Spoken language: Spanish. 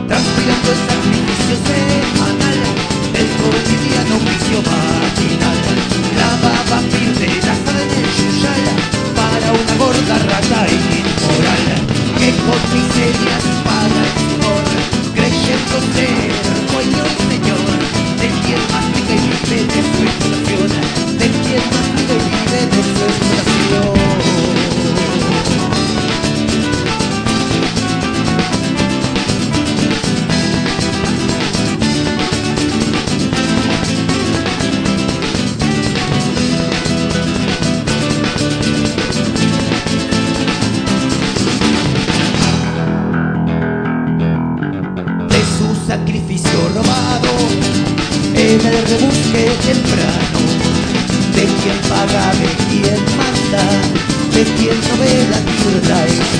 transpirando el sacrificio semanal del cotidiano vicio matinal. Lavaba pil de la sangre yuyal para una gorda rata inmoral que con miserias paga el timón, creyendo ser dueño y señor de quien mastica y vive de su explotación, de quien mastica y vive de su explotación. Sacrificio robado en el rebusque temprano de quien paga, de quien manda, de quien no ve la tierra.